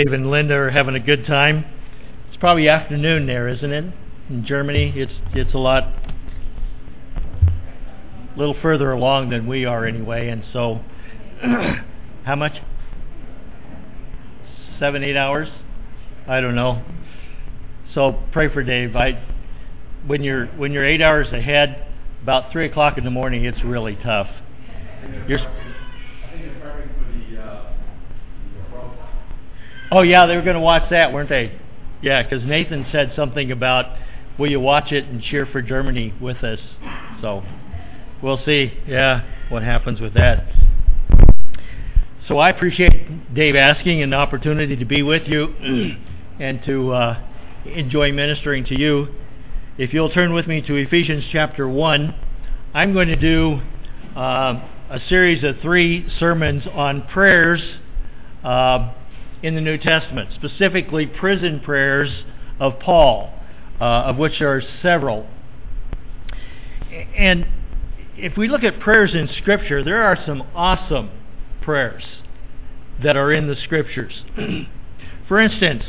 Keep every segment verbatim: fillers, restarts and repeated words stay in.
Dave and Linda are having a good time. It's probably afternoon there, isn't it? In Germany, it's it's a lot, a little further along than we are anyway. And so, how much? Seven, eight hours? I don't know. So pray for Dave. I, when you're when you're eight hours ahead, about three o'clock in the morning, it's really tough. You're, Oh, yeah, they were going to watch that, weren't they? Yeah, because Nathan said something about, will you watch it and cheer for Germany with us? So, we'll see, yeah, what happens with that. So I appreciate Dave asking an opportunity to be with you and to uh, enjoy ministering to you. If you'll turn with me to Ephesians chapter one, I'm going to do uh, a series of three sermons on prayers uh, in the New Testament, specifically prison prayers of Paul, uh, of which there are several. And if we look at prayers in Scripture, there are some awesome prayers that are in the Scriptures. For instance,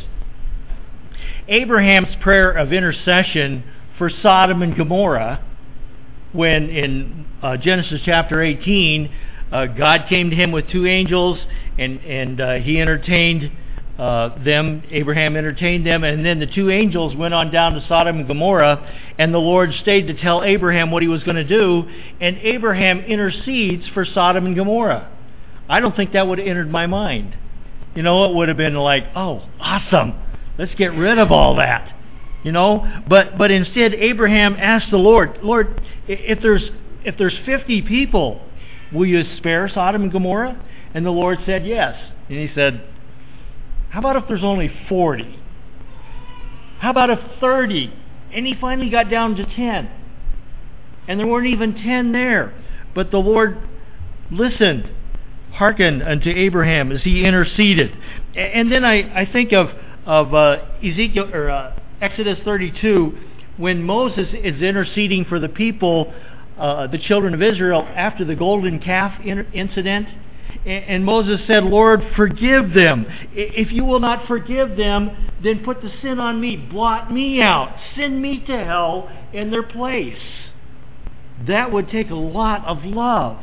Abraham's prayer of intercession for Sodom and Gomorrah, when in uh, Genesis chapter eighteen, uh, God came to him with two angels, and and uh, he entertained uh, them, Abraham entertained them, and then the two angels went on down to Sodom and Gomorrah, and the Lord stayed to tell Abraham what he was going to do, and Abraham intercedes for Sodom and Gomorrah. I don't think that would have entered my mind. You know, it would have been like, oh, awesome, let's get rid of all that. You know, but but instead Abraham asked the Lord, Lord, if there's if there's fifty people, will you spare Sodom and Gomorrah? And the Lord said yes. And he said, how about if there's only forty? How about if thirty? And he finally got down to ten. And there weren't even ten there. But the Lord listened, hearkened unto Abraham as he interceded. And then I, I think of, of uh, Ezekiel or uh, Exodus thirty-two, when Moses is interceding for the people, uh, the children of Israel, after the golden calf incident. And Moses said, Lord, forgive them. If you will not forgive them, then put the sin on me. Blot me out. Send me to hell in their place. That would take a lot of love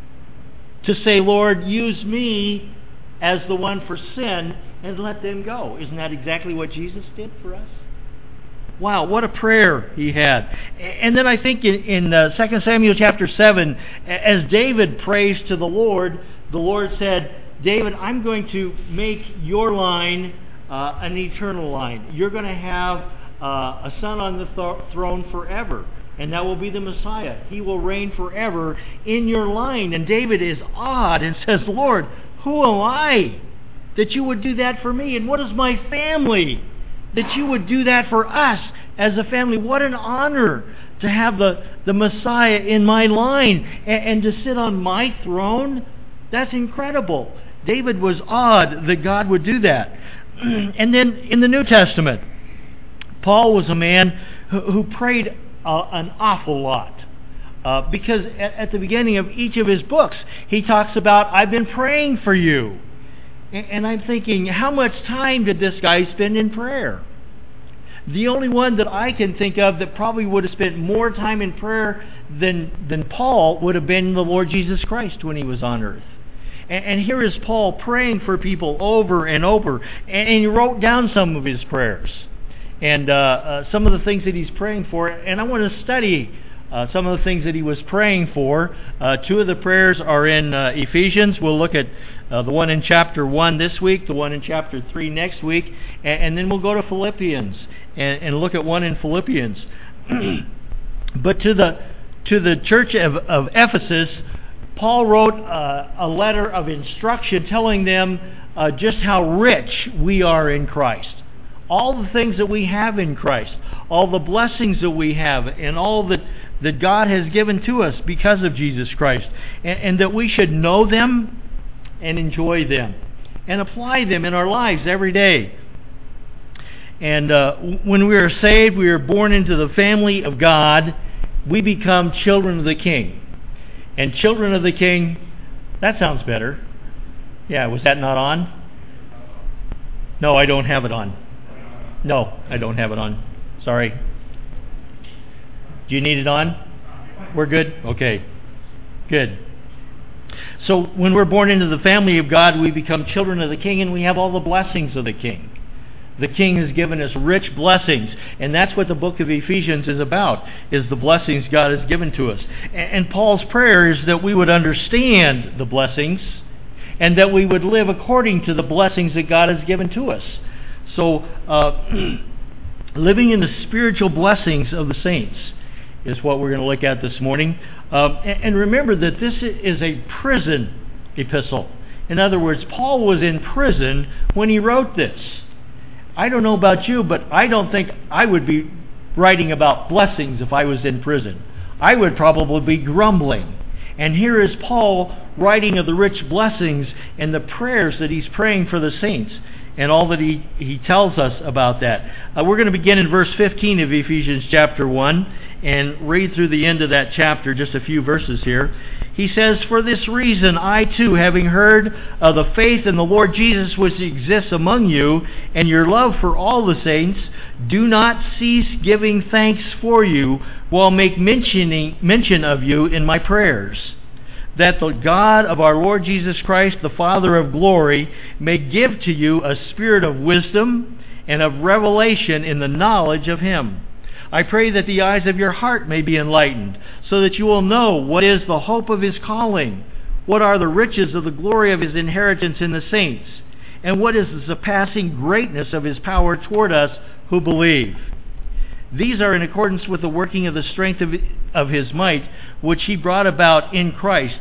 to say, Lord, use me as the one for sin and let them go. Isn't that exactly what Jesus did for us? Wow, what a prayer he had. And then I think in, in uh, Second Samuel chapter seven, as David prays to the Lord, the Lord said, David, I'm going to make your line uh, an eternal line. You're going to have uh, a son on the th- throne forever, and that will be the Messiah. He will reign forever in your line. And David is awed and says, Lord, who am I that you would do that for me? And what is my family that you would do that for us as a family? What an honor to have the, the Messiah in my line and, and to sit on my throne. That's incredible. David was awed that God would do that. And then in the New Testament, Paul was a man who, who prayed uh, an awful lot. Uh, because at, at the beginning of each of his books, he talks about, I've been praying for you. And I'm thinking, how much time did this guy spend in prayer? The only one that I can think of that probably would have spent more time in prayer than, than Paul would have been the Lord Jesus Christ when he was on earth. And, and here is Paul praying for people over and over. And, and he wrote down some of his prayers. And uh, uh, some of the things that he's praying for. And I want to study Uh, some of the things that he was praying for. Uh, two of the prayers are in uh, Ephesians. We'll look at uh, the one in chapter one this week, the one in chapter three next week, and, and then we'll go to Philippians and, and look at one in Philippians. But to the to the church of, of Ephesus, Paul wrote uh, a letter of instruction telling them uh, just how rich we are in Christ. All the things that we have in Christ, all the blessings that we have, and all that that God has given to us because of Jesus Christ, and, and that we should know them and enjoy them and apply them in our lives every day. And uh, when we are saved, we are born into the family of God. We become children of the King. And children of the King, that sounds better. Yeah, was that not on? No, I don't have it on. No, I don't have it on. Sorry. Do you need it on? We're good? Okay. Good. So when we're born into the family of God, we become children of the King, and we have all the blessings of the King. The King has given us rich blessings, and that's what the book of Ephesians is about, is the blessings God has given to us. And Paul's prayer is that we would understand the blessings, and that we would live according to the blessings that God has given to us. So, uh, living in the spiritual blessings of the saints is what we're going to look at this morning. Uh, and remember that this is a prison epistle. In other words, Paul was in prison when he wrote this. I don't know about you, but I don't think I would be writing about blessings if I was in prison. I would probably be grumbling. And here is Paul writing of the rich blessings and the prayers that he's praying for the saints, and all that he, he tells us about that. Uh, we're going to begin in verse fifteen of Ephesians chapter one and read through the end of that chapter, just a few verses here. He says, "For this reason I too, having heard of the faith in the Lord Jesus which exists among you, and your love for all the saints, do not cease giving thanks for you, while make mentioning mention of you in my prayers, that the God of our Lord Jesus Christ, the Father of glory, may give to you a spirit of wisdom and of revelation in the knowledge of Him. I pray that the eyes of your heart may be enlightened, so that you will know what is the hope of His calling, what are the riches of the glory of His inheritance in the saints, and what is the surpassing greatness of His power toward us who believe. These are in accordance with the working of the strength of, of His might, which He brought about in Christ,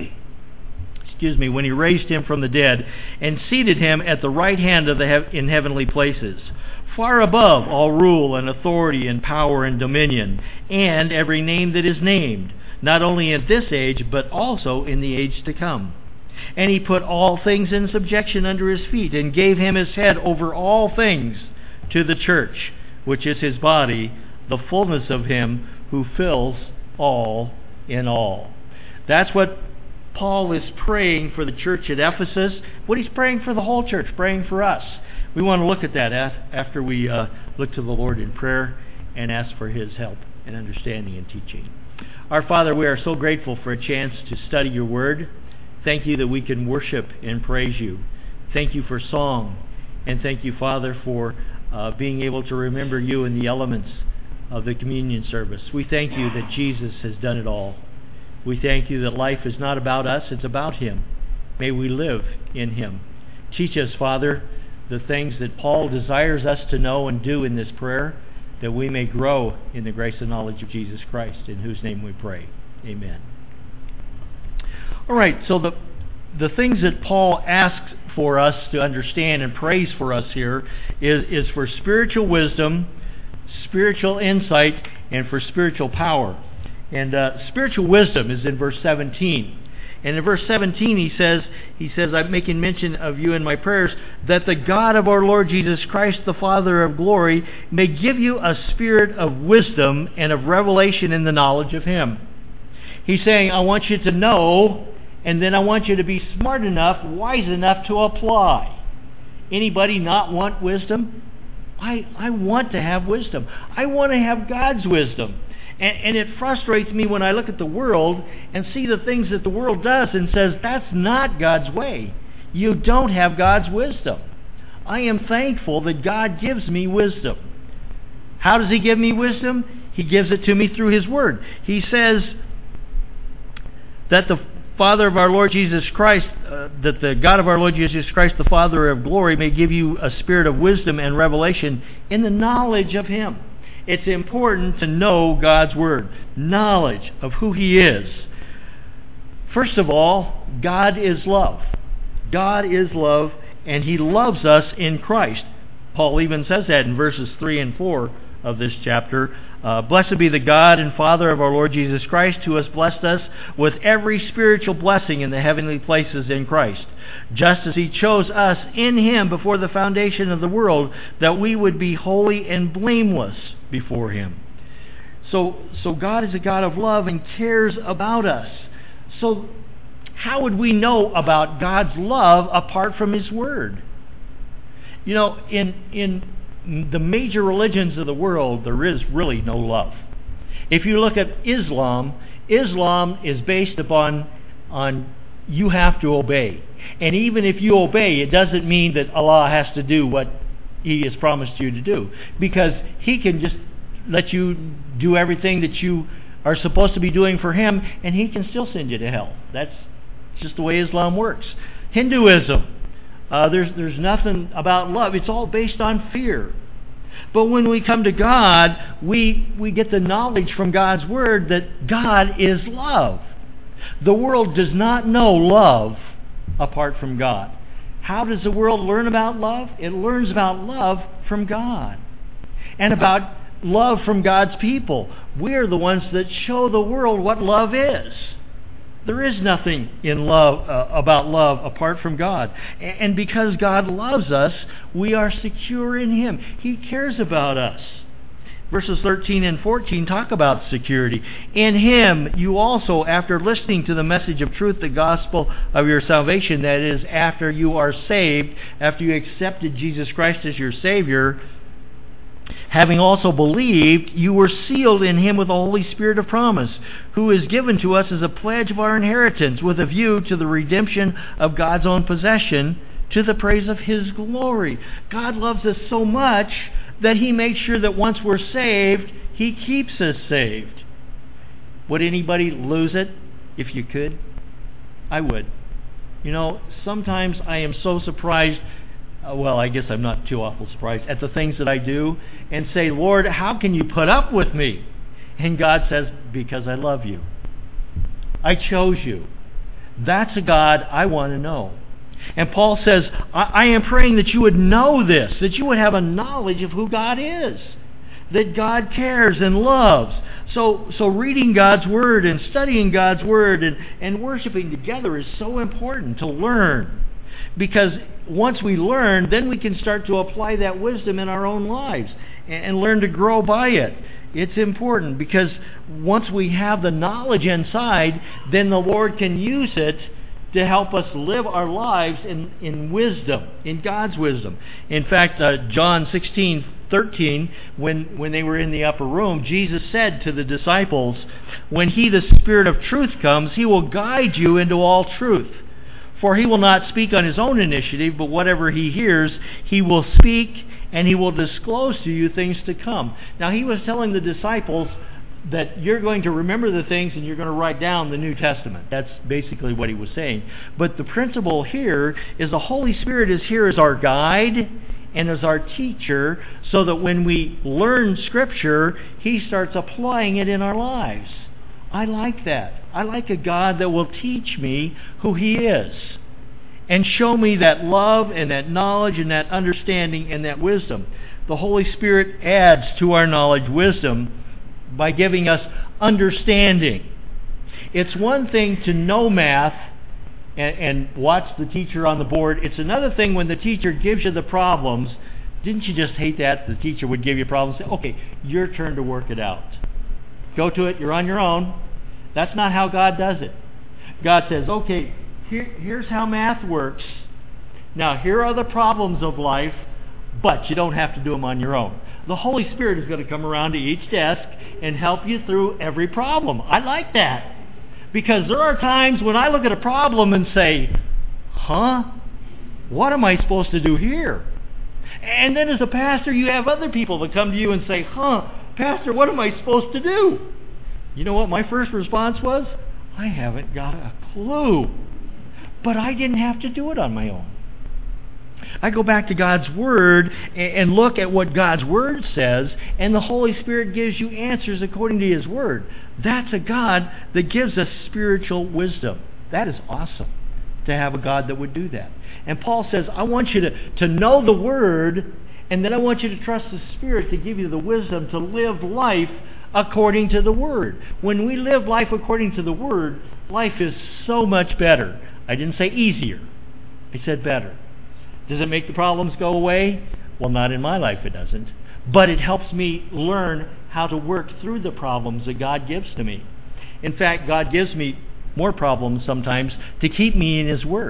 excuse me, when He raised Him from the dead, and seated Him at the right hand of the hev- in heavenly places, far above all rule and authority and power and dominion, and every name that is named, not only in this age, but also in the age to come. And He put all things in subjection under His feet, and gave Him His head over all things to the church, which is His body, the fullness of Him who fills all in all." That's what Paul is praying for the church at Ephesus, what he's praying for the whole church, praying for us. We want to look at that after we uh, look to the Lord in prayer and ask for His help and understanding and teaching. Our Father, we are so grateful for a chance to study Your Word. Thank You that we can worship and praise You. Thank You for song. And thank You, Father, for uh, being able to remember You in the elements of the communion service. We thank You that Jesus has done it all. We thank You that life is not about us, it's about Him. May we live in Him. Teach us, Father, the things that Paul desires us to know and do in this prayer, that we may grow in the grace and knowledge of Jesus Christ, in whose name we pray. Amen. All right, so the the things that Paul asks for us to understand and prays for us here is, is for spiritual wisdom, spiritual insight, and for spiritual power. And uh, spiritual wisdom is in verse seventeen. And in verse seventeen he says, he says, "I'm making mention of you in my prayers, that the God of our Lord Jesus Christ, the Father of glory, may give you a spirit of wisdom and of revelation in the knowledge of Him." He's saying, I want you to know, and then I want you to be smart enough, wise enough to apply. Anybody not want wisdom? I, I want to have wisdom. I want to have God's wisdom. And, and it frustrates me when I look at the world and see the things that the world does and says, that's not God's way. You don't have God's wisdom. I am thankful that God gives me wisdom. How does He give me wisdom? He gives it to me through His Word. He says that the Father of our Lord Jesus Christ, uh, that the God of our Lord Jesus Christ, the Father of glory, may give you a spirit of wisdom and revelation in the knowledge of Him. It's important to know God's Word, knowledge of who He is. First of all, God is love. God is love, and He loves us in Christ. Paul even says that in verses three and four of this chapter. Uh, Blessed be the God and Father of our Lord Jesus Christ, who has blessed us with every spiritual blessing in the heavenly places in Christ, just as He chose us in Him before the foundation of the world, that we would be holy and blameless before Him. So, so God is a God of love and cares about us. So how would we know about God's love apart from His Word? You know, in in the major religions of the world, there is really no love. If you look at Islam, Islam is based upon on you have to obey. And even if you obey, it doesn't mean that Allah has to do what He has promised you to do. Because He can just let you do everything that you are supposed to be doing for Him, and He can still send you to hell. That's just the way Islam works. Hinduism, uh, there's there's nothing about love. It's all based on fear. But when we come to God, we we get the knowledge from God's Word that God is love. The world does not know love apart from God. How does the world learn about love? It learns about love from God and about love from God's people. We are the ones that show the world what love is. There is nothing in love uh, about love apart from God. And because God loves us, we are secure in Him. He cares about us. Verses thirteen and fourteen talk about security. In Him you also, after listening to the message of truth, the gospel of your salvation, that is, after you are saved, after you accepted Jesus Christ as your Savior, having also believed, you were sealed in Him with the Holy Spirit of promise, who is given to us as a pledge of our inheritance, with a view to the redemption of God's own possession, to the praise of His glory. God loves us so much that He makes sure that once we're saved, He keeps us saved. Would anybody lose it if you could? I would. You know, sometimes I am so surprised, uh, well, I guess I'm not too awful surprised, at the things that I do, and say, Lord, how can you put up with me? And God says, because I love you. I chose you. That's a God I want to know. And Paul says, I, I am praying that you would know this, that you would have a knowledge of who God is, that God cares and loves. So so reading God's Word and studying God's Word and, and worshiping together is so important to learn. Because once we learn, then we can start to apply that wisdom in our own lives and, and learn to grow by it. It's important because once we have the knowledge inside, then the Lord can use it to help us live our lives in, in wisdom, in God's wisdom. In fact, uh, John sixteen thirteen, when, when they were in the upper room, Jesus said to the disciples, when He, the Spirit of truth, comes, He will guide you into all truth. For He will not speak on His own initiative, but whatever He hears, He will speak, and He will disclose to you things to come. Now, He was telling the disciples that you're going to remember the things and you're going to write down the New Testament. That's basically what He was saying. But the principle here is the Holy Spirit is here as our guide and as our teacher, so that when we learn Scripture, He starts applying it in our lives. I like that. I like a God that will teach me who He is and show me that love and that knowledge and that understanding and that wisdom. The Holy Spirit adds to our knowledge wisdom by giving us understanding. It's one thing to know math and, and watch the teacher on the board. It's another thing when the teacher gives you the problems. Didn't you just hate that? The teacher would give you problems. Say, okay, your turn to work it out. Go to it. You're on your own. That's not how God does it. God says, okay, here, here's how math works. Now, here are the problems of life, but you don't have to do them on your own. The Holy Spirit is going to come around to each desk and help you through every problem. I like that. Because there are times when I look at a problem and say, huh? What am I supposed to do here? And then as a pastor, you have other people that come to you and say, huh, Pastor, what am I supposed to do? You know what my first response was? I haven't got a clue. But I didn't have to do it on my own. I go back to God's Word and look at what God's Word says, and the Holy Spirit gives you answers according to His Word. That's a God that gives us spiritual wisdom. That is awesome to have a God that would do that. And Paul says, I want you to, to know the Word, and then I want you to trust the Spirit to give you the wisdom to live life according to the Word. When we live life according to the Word, life is so much better. I didn't say easier. I said better. Does it make the problems go away? Well, not in my life it doesn't. But it helps me learn how to work through the problems that God gives to me. In fact, God gives me more problems sometimes to keep me in His Word.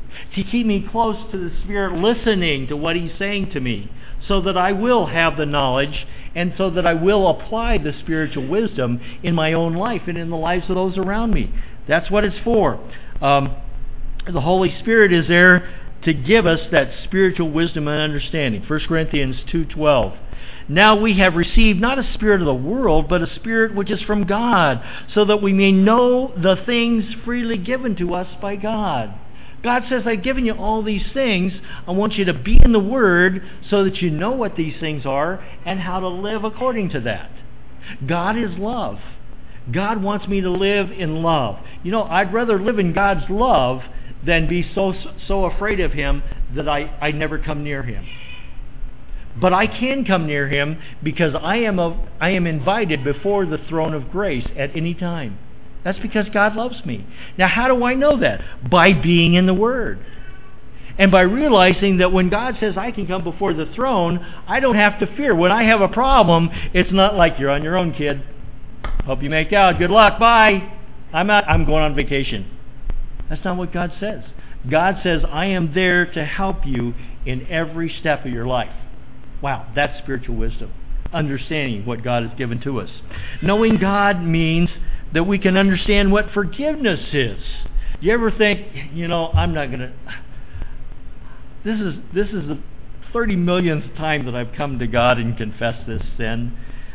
to keep me close to the Spirit, listening to what He's saying to me, so that I will have the knowledge and so that I will apply the spiritual wisdom in my own life and in the lives of those around me. That's what it's for. Um, the Holy Spirit is there to give us that spiritual wisdom and understanding. First Corinthians two twelve. Now we have received not a spirit of the world, but a spirit which is from God, so that we may know the things freely given to us by God. God says, I've given you all these things. I want you to be in the Word so that you know what these things are and how to live according to that. God is love. God wants me to live in love. You know, I'd rather live in God's love than be so so afraid of Him that I, I never come near Him. But I can come near Him because I am a, I am invited before the throne of grace at any time. That's because God loves me. Now, how do I know that? By being in the Word. And by realizing that when God says I can come before the throne, I don't have to fear. When I have a problem, it's not like, you're on your own, kid. Hope you make out. Good luck. Bye. I'm out. I'm going on vacation. That's not what God says. God says, I am there to help you in every step of your life. Wow, that's spiritual wisdom. Understanding what God has given to us. Knowing God means that we can understand what forgiveness is. Do you ever think, you know, I'm not going to... This is this is the thirty millionth time that I've come to God and confessed this sin.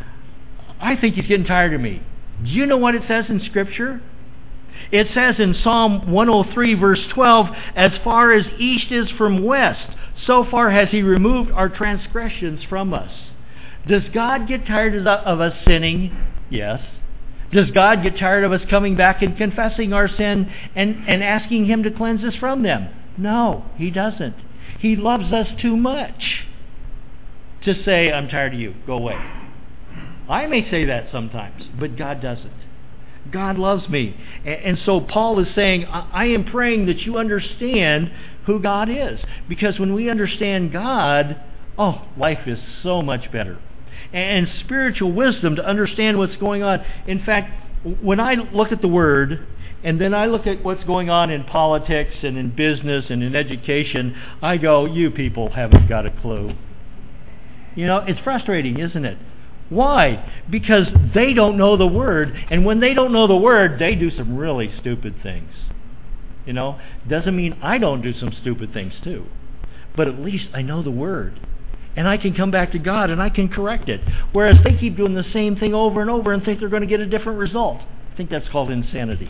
I think He's getting tired of me. Do you know what it says in Scripture? It says in Psalm one oh three, verse twelve, as far as east is from west, so far has He removed our transgressions from us. Does God get tired of us sinning? Yes. Does God get tired of us coming back and confessing our sin and, and asking Him to cleanse us from them? No, He doesn't. He loves us too much to say, I'm tired of you, go away. I may say that sometimes, but God doesn't. God loves me. And so Paul is saying, I am praying that you understand who God is. Because when we understand God, oh, life is so much better. And spiritual wisdom to understand what's going on. In fact, when I look at the Word, and then I look at what's going on in politics and in business and in education, I go, you people haven't got a clue. You know, it's frustrating, isn't it? Why? Because they don't know the Word. And when they don't know the Word, they do some really stupid things. You know, doesn't mean I don't do some stupid things too. But at least I know the Word. And I can come back to God and I can correct it. Whereas they keep doing the same thing over and over and think they're going to get a different result. I think that's called insanity.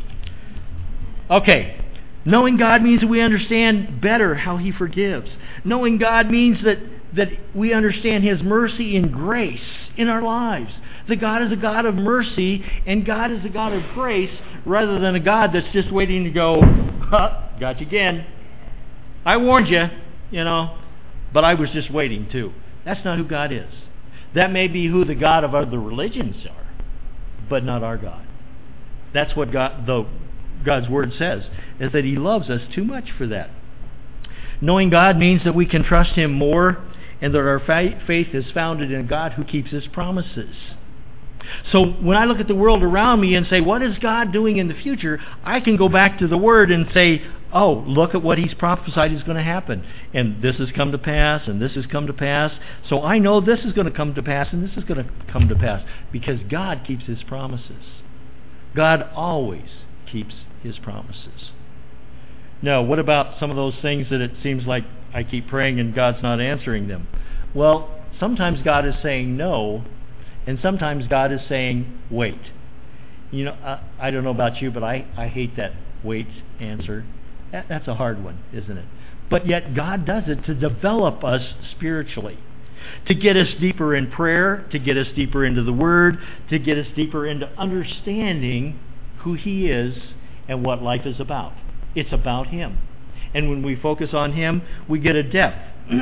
Okay. Knowing God means that we understand better how He forgives. Knowing God means that, that we understand His mercy and grace in our lives. That God is a God of mercy and God is a God of grace rather than a God that's just waiting to go, huh, got you again. I warned you, you know. But I was just waiting too. That's not who God is. That may be who the God of other religions are, but not our God. That's what God, the, God's Word says, is that He loves us too much for that. Knowing God means that we can trust Him more and that our faith is founded in a God who keeps His promises. So when I look at the world around me and say, what is God doing in the future? I can go back to the Word and say, oh, look at what He's prophesied is going to happen. And this has come to pass, and this has come to pass. So I know this is going to come to pass, and this is going to come to pass. Because God keeps His promises. God always keeps His promises. Now, what about some of those things that it seems like I keep praying and God's not answering them? Well, sometimes God is saying no, and sometimes God is saying wait. You know, I, I don't know about you, but I, I hate that wait answer. That, that's a hard one, isn't it? But yet God does it to develop us spiritually, to get us deeper in prayer, to get us deeper into the Word, to get us deeper into understanding who He is and what life is about. It's about Him. And when we focus on Him, we get a depth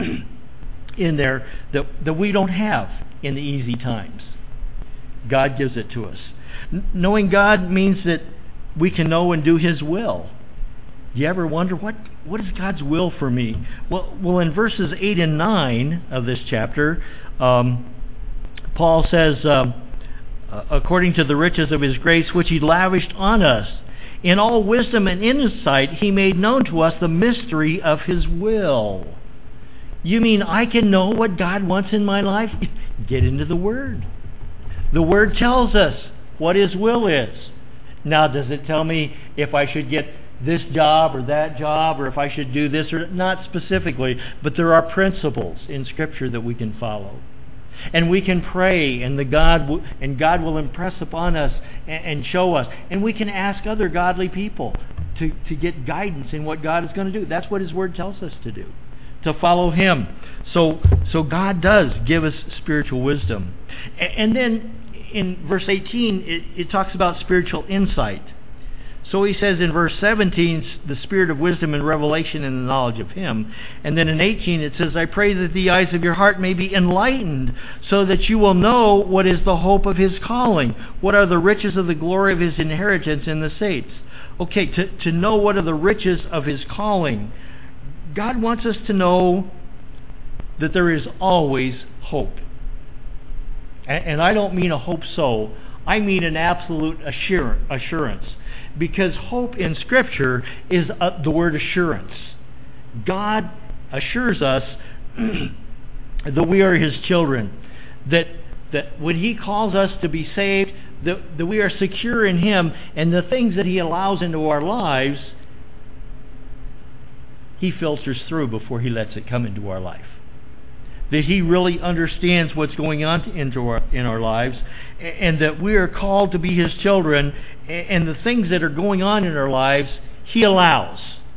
in there that, that we don't have in the easy times. God gives it to us. N- knowing God means that we can know and do His will. Do you ever wonder, what, what is God's will for me? Well, well, in verses eight and nine of this chapter, um, Paul says, um, according to the riches of His grace, which He lavished on us In all wisdom and insight, He made known to us the mystery of His will. You mean I can know what God wants in my life? Get into the Word. The Word tells us what His will is. Now, does it tell me if I should get this job or that job, or if I should do this or not specifically, but there are principles in Scripture that we can follow. And we can pray, and the God w- and God will impress upon us and, and show us. And we can ask other godly people to, to get guidance in what God is going to do. That's what His Word tells us to do, to follow Him. So, so God does give us spiritual wisdom. And, and then in verse eighteen, it, it talks about spiritual insight. So he says in verse seventeen, the spirit of wisdom and revelation and the knowledge of Him. And then in eighteen it says, I pray that the eyes of your heart may be enlightened, so that you will know what is the hope of His calling, what are the riches of the glory of His inheritance in the saints. Okay, to, to know what are the riches of His calling. God wants us to know that there is always hope. And, and I don't mean a hope so. I mean an absolute assurance. Because hope in Scripture is uh, the word assurance. God assures us that we are His children. That that when He calls us to be saved, that, that we are secure in Him, and the things that He allows into our lives, He filters through before He lets it come into our life. That He really understands what's going on into our, in our lives, and that we are called to be His children, and the things that are going on in our lives, He allows.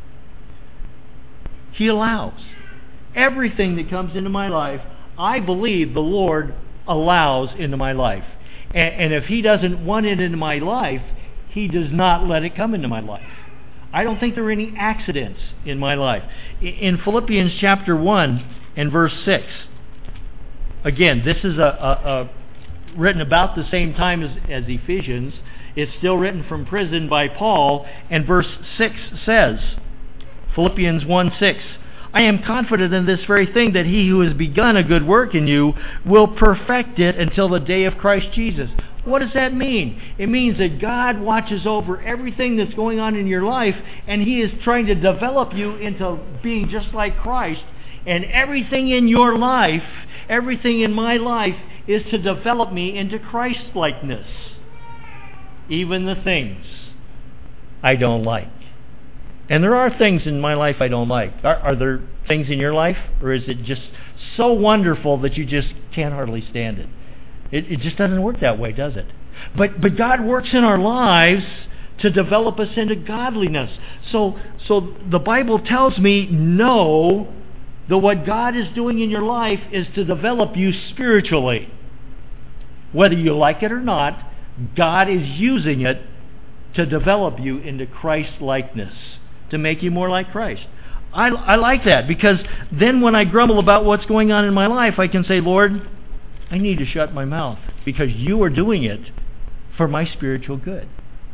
He allows. Everything that comes into my life, I believe the Lord allows into my life. And, and if He doesn't want it into my life, He does not let it come into my life. I don't think there are any accidents in my life. In Philippians chapter one and verse six, again, this is a, a, a written about the same time as, as Ephesians. It's still written from prison by Paul, and verse six says, Philippians one six, I am confident in this very thing, that He who has begun a good work in you will perfect it until the day of Christ Jesus. What does that mean? It means that God watches over everything that's going on in your life, and He is trying to develop you into being just like Christ. And everything in your life, everything in my life, is to develop me into Christ-likeness. Even the things I don't like. And there are things in my life I don't like. Are, are there things in your life? Or is it just so wonderful that you just can't hardly stand it? It, it just doesn't work that way, does it? But but God works in our lives to develop us into godliness. So, so the Bible tells me, know that what God is doing in your life is to develop you spiritually. Whether you like it or not, God is using it to develop you into Christ-likeness, to make you more like Christ. I, I like that, because then when I grumble about what's going on in my life, I can say, Lord, I need to shut my mouth, because You are doing it for my spiritual good.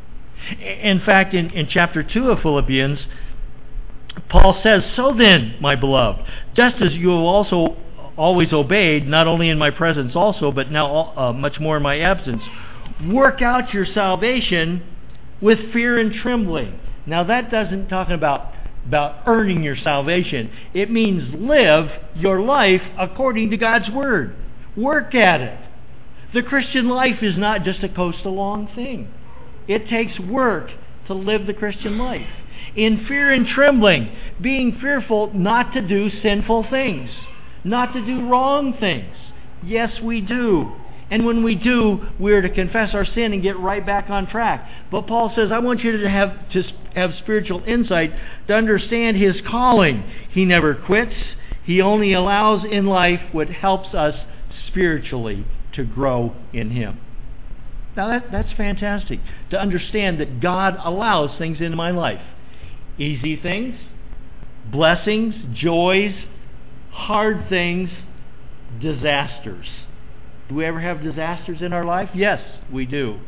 In fact, in, in chapter two of Philippians, Paul says, so then, my beloved, just as you have also always obeyed, not only in my presence also, but now uh, much more in my absence, work out your salvation with fear and trembling. Now that doesn't talk about, about earning your salvation. It means live your life according to God's Word. Work at it. The Christian life is not just a coast-along thing. It takes work to live the Christian life. In fear and trembling, being fearful not to do sinful things, not to do wrong things. Yes, we do. And when we do, we are to confess our sin and get right back on track. But Paul says, I want you to have to have spiritual insight to understand His calling. He never quits. He only allows in life what helps us spiritually to grow in Him. Now that, that's fantastic, to understand that God allows things in my life. Easy things, blessings, joys, hard things, disasters. Do we ever have disasters in our life? Yes, we do.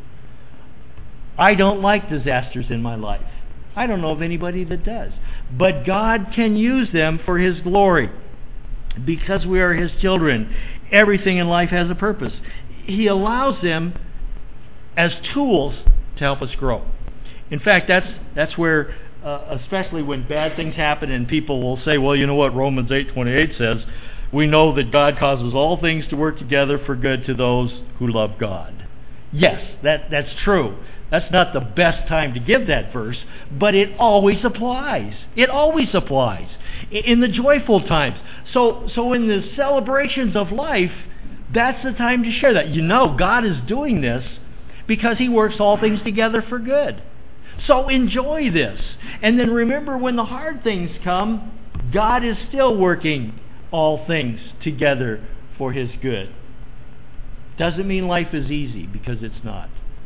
I don't like disasters in my life. I don't know of anybody that does. But God can use them for His glory. Because we are His children, everything in life has a purpose. He allows them as tools to help us grow. In fact, that's that's where, uh, especially when bad things happen and people will say, well, you know what Romans eight twenty-eight says, we know that God causes all things to work together for good to those who love God. Yes, that, that's true. That's not the best time to give that verse, but it always applies. It always applies in the joyful times. So, so in the celebrations of life, that's the time to share that. You know, God is doing this because He works all things together for good. So enjoy this. And then remember, when the hard things come, God is still working all things together for His good. Doesn't mean life is easy, because it's not.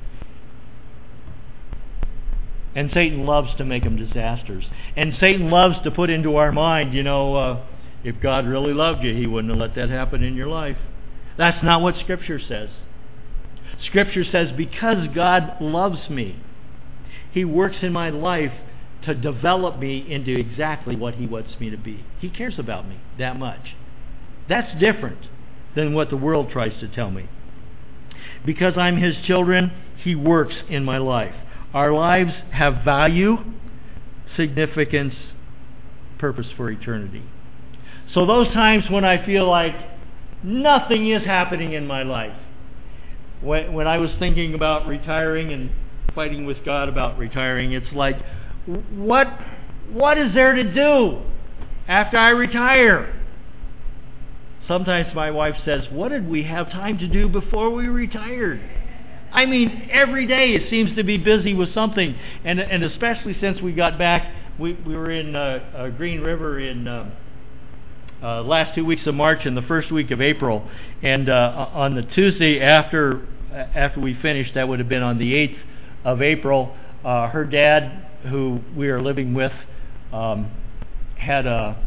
And Satan loves to make them disasters. And Satan loves to put into our mind, you know, uh, if God really loved you, He wouldn't have let that happen in your life. That's not what Scripture says. Scripture says, because God loves me, He works in my life to develop me into exactly what He wants me to be. He cares about me that much. That's different than what the world tries to tell me. Because I'm His children, He works in my life. Our lives have value, significance, purpose for eternity. So those times when I feel like nothing is happening in my life, when, when I was thinking about retiring and fighting with God about retiring, it's like, what, what is there to do after I retire? Sometimes my wife says, what did we have time to do before we retired? I mean, every day it seems to be busy with something. And and especially since we got back, we, we were in uh, uh, Green River in uh, uh, last two weeks of March and the first week of April. And uh, on the Tuesday after after we finished, that would have been on the eighth of April, uh, her dad, who we are living with, um, had a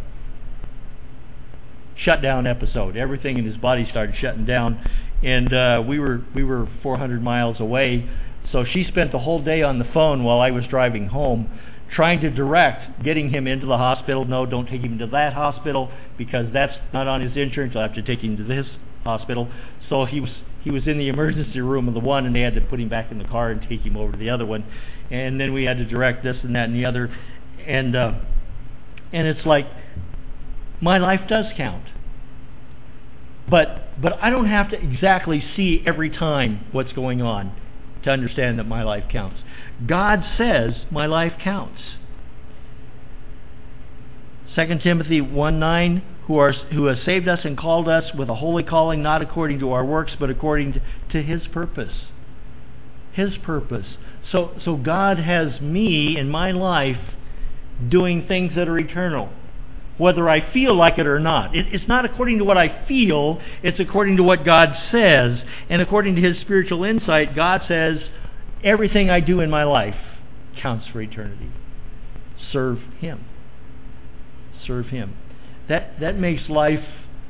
shutdown episode. Everything in his body started shutting down. And uh, we were we were four hundred miles away, so she spent the whole day on the phone while I was driving home, trying to direct getting him into the hospital. No, don't take him to that hospital because that's not on his insurance. I'll have to take him to this hospital. So he was he was in the emergency room of the one, and they had to put him back in the car and take him over to the other one. And then we had to direct this and that and the other, and uh, and it's like, my life does count. But but I don't have to exactly see every time what's going on to understand that my life counts. God says my life counts. Second Timothy one nine, who are who has saved us and called us with a holy calling, not according to our works, but according to, to His purpose. His purpose. So so God has me in my life doing things that are eternal, whether I feel like it or not. It, it's not according to what I feel, it's according to what God says. And according to His spiritual insight, God says, everything I do in my life counts for eternity. Serve Him. Serve Him. That, that makes life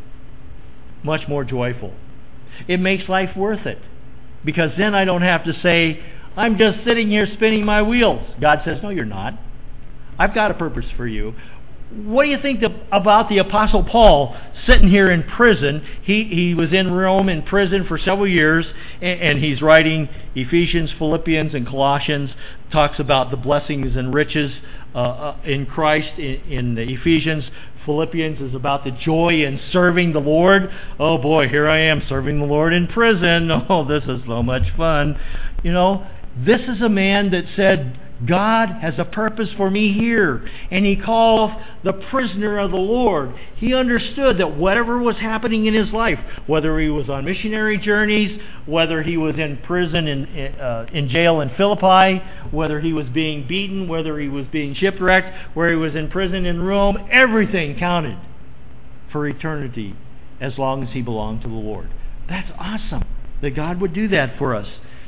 much more joyful. It makes life worth it. Because then I don't have to say, I'm just sitting here spinning my wheels. God says, no, you're not. I've got a purpose for you. What do you think the, about the Apostle Paul sitting here in prison? He he was in Rome in prison for several years, and, and he's writing Ephesians, Philippians, and Colossians. Talks about the blessings and riches uh, in Christ in, in the Ephesians. Philippians is about the joy in serving the Lord. Oh boy, here I am serving the Lord in prison. Oh, this is so much fun. You know, this is a man that said, God has a purpose for me here. And he called the prisoner of the Lord. He understood that whatever was happening in his life, whether he was on missionary journeys, whether he was in prison, in, uh, in jail in Philippi, whether he was being beaten, whether he was being shipwrecked, where he was in prison in Rome, everything counted for eternity as long as he belonged to the Lord. That's awesome that God would do that for us.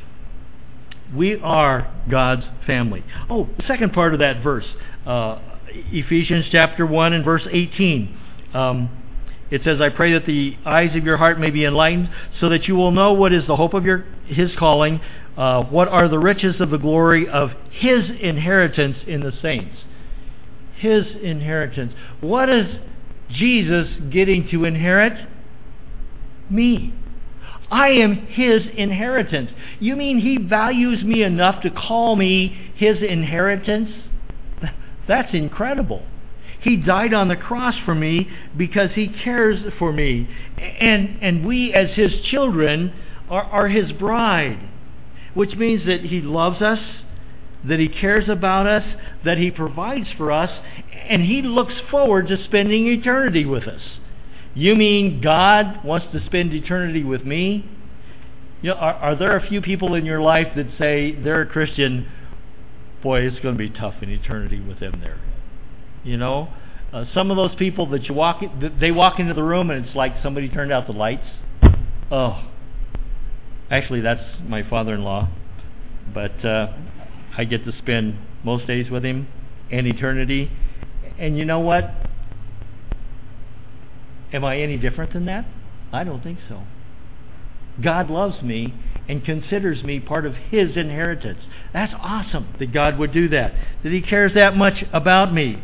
We are God's family. Oh, the second part of that verse, uh, Ephesians chapter one and verse eighteen. Um, it says, I pray that the eyes of your heart may be enlightened, so that you will know what is the hope of your His calling, uh, what are the riches of the glory of His inheritance in the saints. His inheritance. What is Jesus getting to inherit? Me. I am His inheritance. You mean He values me enough to call me His inheritance? That's incredible. He died on the cross for me because He cares for me. And, and we as His children are, are His bride, which means that He loves us, that He cares about us, that He provides for us, and He looks forward to spending eternity with us. You mean God wants to spend eternity with me? You know, are, are there a few people in your life that say they're a Christian, boy, it's going to be tough in eternity with them there? You know, uh, some of those people that you walk, in, they walk into the room and it's like somebody turned out the lights. Oh, actually, that's my father-in-law, but uh, I get to spend most days with him and eternity. And you know what? Am I any different than that? I don't think so. God loves me and considers me part of His inheritance. That's awesome that God would do that, that He cares that much about me.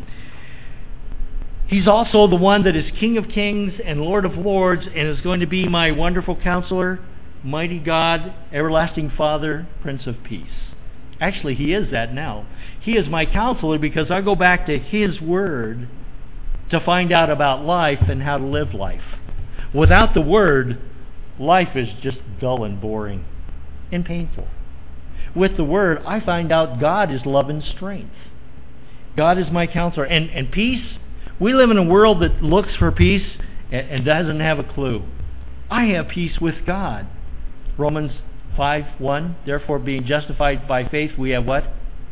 He's also the one that is King of Kings and Lord of Lords and is going to be my wonderful counselor, mighty God, everlasting Father, Prince of Peace. Actually, He is that now. He is my counselor because I go back to His Word to find out about life and how to live life. Without the Word, life is just dull and boring and painful. With the Word, I find out God is love and strength. God is my counselor. And, and peace, we live in a world that looks for peace and, and doesn't have a clue. I have peace with God. Romans five one, therefore being justified by faith, we have what?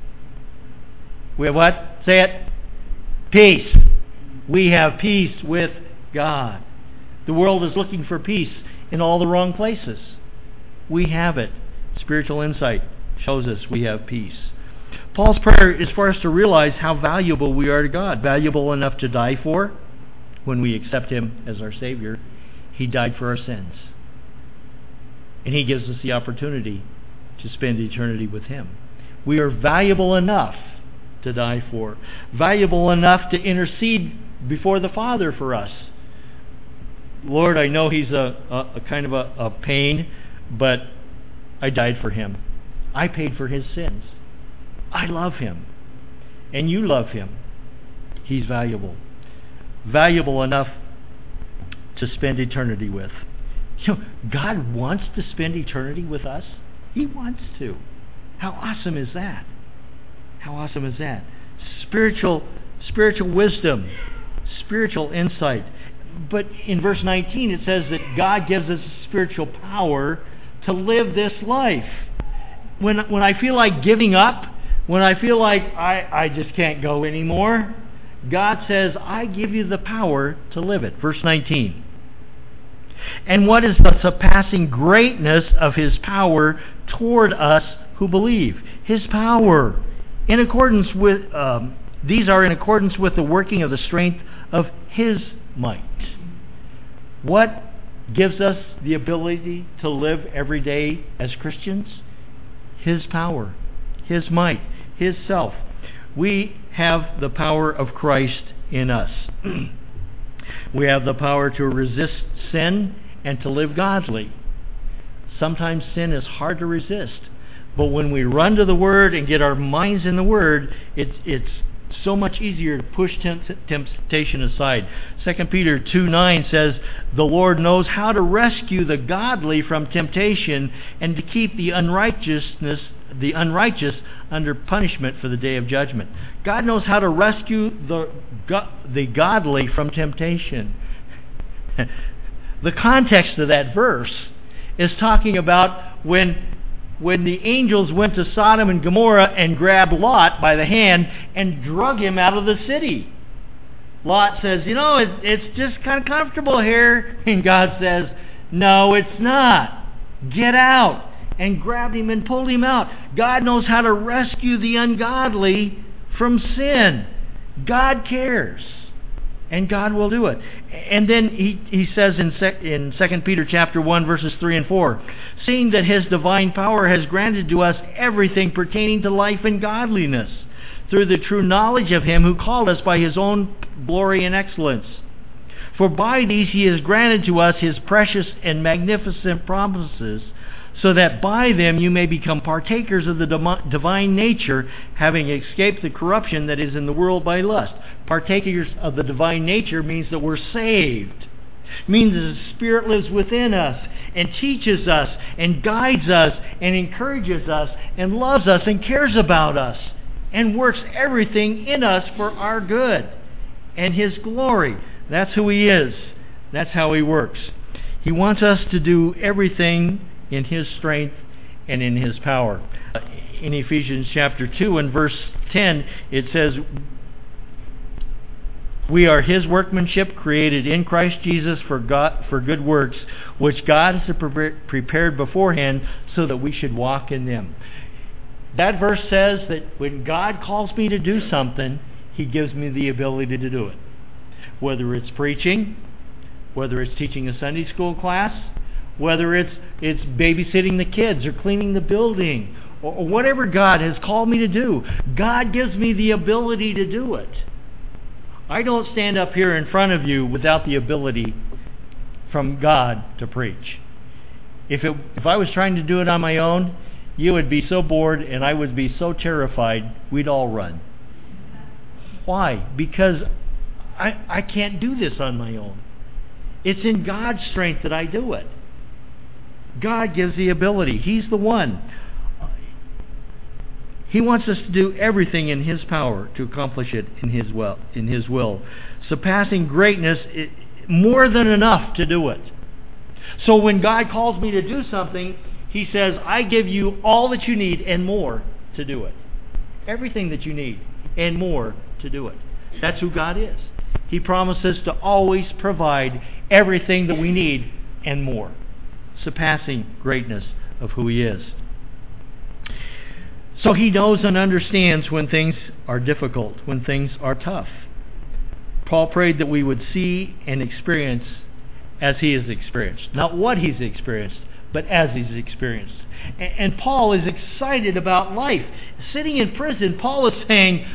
We have what? Say it. Peace. We have peace with God. The world is looking for peace in all the wrong places. We have it. Spiritual insight shows us we have peace. Paul's prayer is for us to realize how valuable we are to God. Valuable enough to die for. When we accept Him as our Savior, He died for our sins. And He gives us the opportunity to spend eternity with Him. We are valuable enough to die for. Valuable enough to intercede before the Father for us. Lord, I know He's a, a, a kind of a, a pain, but I died for Him. I paid for His sins. I love Him. And you love Him. He's valuable. Valuable enough to spend eternity with. You know, God wants to spend eternity with us. He wants to. How awesome is that? How awesome is that? Spiritual, spiritual wisdom, spiritual insight. But in verse nineteen it says that God gives us spiritual power to live this life. When when I feel like giving up, when I feel like I, I just can't go anymore, God says, I give you the power to live it. Verse nineteen. And what is the surpassing greatness of His power toward us who believe? His power. In accordance with, um, these are in accordance with the working of the strength of His might. What gives us the ability to live every day as Christians? His power, His might, His self. We have the power of Christ in us. We have the power to resist sin and to live godly. Sometimes sin is hard to resist, but when we run to the Word and get our minds in the Word, it's it's so much easier to push temptation aside. Second Peter two nine says, the Lord knows how to rescue the godly from temptation and to keep the unrighteousness, the unrighteous under punishment for the day of judgment. God knows how to rescue the, the godly from temptation. The context of that verse is talking about when when the angels went to Sodom and Gomorrah and grabbed Lot by the hand and drug him out of the city. Lot says, you know, it, it's just kind of comfortable here. And God says, no, it's not. Get out. And grabbed him and pulled him out. God knows how to rescue the ungodly from sin. God cares. And God will do it. And then he, he says in, sec, in Second Peter chapter one, verses three and four, seeing that His divine power has granted to us everything pertaining to life and godliness, through the true knowledge of Him who called us by His own glory and excellence. For by these he has granted to us his precious and magnificent promises, so that by them you may become partakers of the divine nature, having escaped the corruption that is in the world by lust. Partakers of the divine nature means that we're saved. It means that the Spirit lives within us and teaches us and guides us and encourages us and loves us and cares about us and works everything in us for our good and his glory. That's who he is. That's how he works. He wants us to do everything in his strength and in his power. In Ephesians chapter two and verse ten, it says, we are his workmanship, created in Christ Jesus for God, for good works, which God has prepared beforehand so that we should walk in them. That verse says that when God calls me to do something, he gives me the ability to do it. Whether it's preaching, whether it's teaching a Sunday school class, whether it's it's babysitting the kids or cleaning the building, or, or whatever God has called me to do, God gives me the ability to do it. I don't stand up here in front of you without the ability from God to preach. If it, if I was trying to do it on my own, you would be so bored and I would be so terrified, we'd all run. Why? Because I, I can't do this on my own. It's in God's strength that I do it. God gives the ability. He's the one. He wants us to do everything in his power to accomplish it in his will. In his will. Surpassing greatness, it, more than enough to do it. So when God calls me to do something, he says, I give you all that you need and more to do it. Everything that you need and more to do it. That's who God is. He promises to always provide everything that we need and more. Surpassing greatness of who he is. So he knows and understands when things are difficult, when things are tough. Paul prayed that we would see and experience as he has experienced. Not what he's experienced, but as he's experienced. And Paul is excited about life. Sitting in prison, Paul is saying,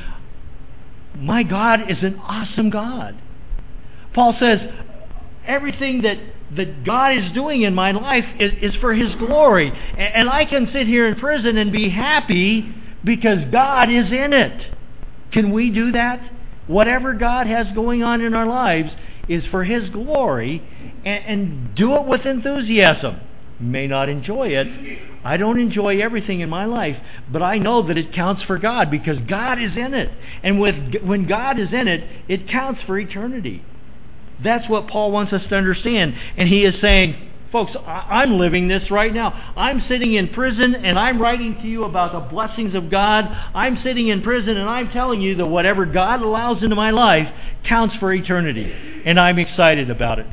my God is an awesome God. Paul says, everything that, that God is doing in my life is, is for his glory. And, and I can sit here in prison and be happy because God is in it. Can we do that? Whatever God has going on in our lives is for his glory, and, and do it with enthusiasm. You may not enjoy it. I don't enjoy everything in my life, but I know that it counts for God because God is in it. And with, when God is in it, it counts for eternity. That's what Paul wants us to understand. And he is saying, folks, I'm living this right now. I'm sitting in prison and I'm writing to you about the blessings of God. I'm sitting in prison and I'm telling you that whatever God allows into my life counts for eternity. And I'm excited about it.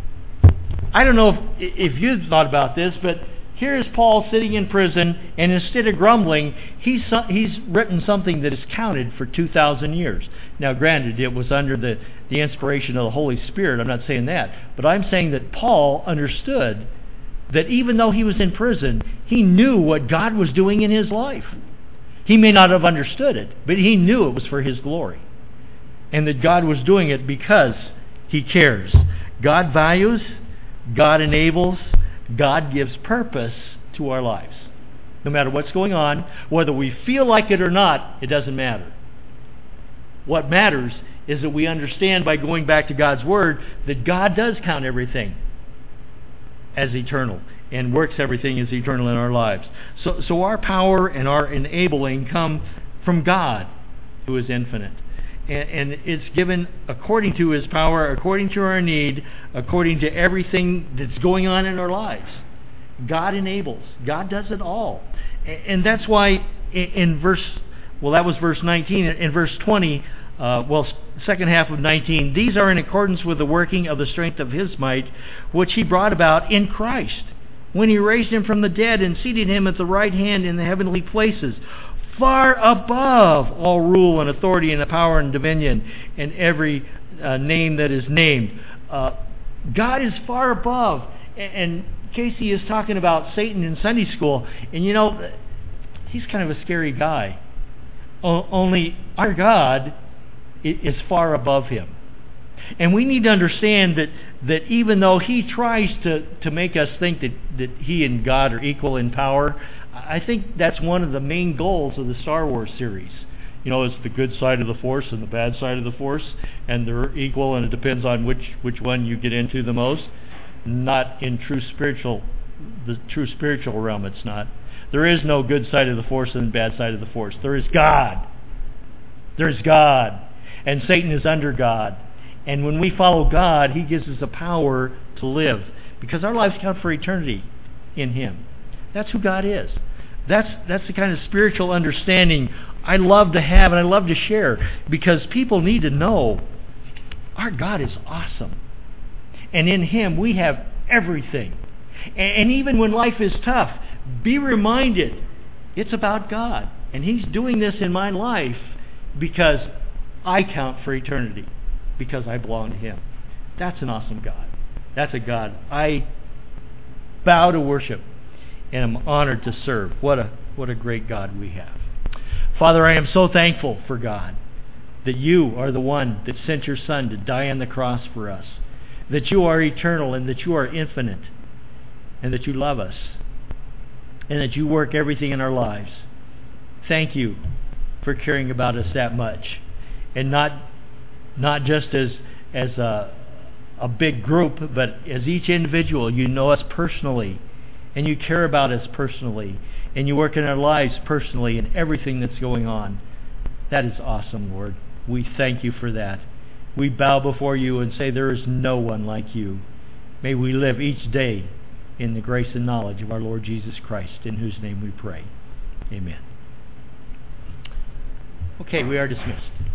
I don't know if, if you've thought about this, but here's Paul sitting in prison, and instead of grumbling, he's he's written something that is counted for two thousand years. Now, granted, it was under the, the inspiration of the Holy Spirit. I'm not saying that. But I'm saying that Paul understood that even though he was in prison, he knew what God was doing in his life. He may not have understood it, but he knew it was for his glory. And that God was doing it because he cares. God values, God enables, God gives purpose to our lives. No matter what's going on, whether we feel like it or not, it doesn't matter. What matters is that we understand by going back to God's Word that God does count everything as eternal and works everything as eternal in our lives. So, so our power and our enabling come from God, who is infinite. And, and it's given according to his power, according to our need, according to everything that's going on in our lives. God enables. God does it all. And, and that's why in, in verse, well, that was verse nineteen. In verse twenty, uh, well, second half of nineteen, these are in accordance with the working of the strength of his might, which he brought about in Christ, when he raised him from the dead and seated him at the right hand in the heavenly places, far above all rule and authority and the power and dominion and every uh, name that is named. Uh, God is far above. And Casey is talking about Satan in Sunday school. And you know, he's kind of a scary guy. O- only our God is far above him. And we need to understand that, that even though he tries to, to make us think that, that he and God are equal in power, I think that's one of the main goals of the Star Wars series. You know, it's the good side of the Force and the bad side of the Force, and they're equal, and it depends on which, which one you get into the most. Not in true spiritual, the true spiritual realm, it's not. There is no good side of the Force and bad side of the Force. There is God. There's God. And Satan is under God. And when we follow God, he gives us the power to live, because our lives count for eternity in him. That's who God is. That's that's the kind of spiritual understanding I love to have and I love to share, because people need to know our God is awesome. And in him we have everything. And even when life is tough, be reminded it's about God. And he's doing this in my life because I count for eternity, because I belong to him. That's an awesome God. That's a God I bow to worship and am honored to serve. What a what a great God we have. Father, I am so thankful for God, that you are the one that sent your Son to die on the cross for us, that you are eternal and that you are infinite, and that you love us, and that you work everything in our lives. Thank you for caring about us that much, and not not just as as a, a big group, but as each individual. You know us personally, and you care about us personally, and you work in our lives personally in everything that's going on. That is awesome, Lord. We thank you for that. We bow before you and say there is no one like you. May we live each day in the grace and knowledge of our Lord Jesus Christ, in whose name we pray. Amen. Okay, we are dismissed.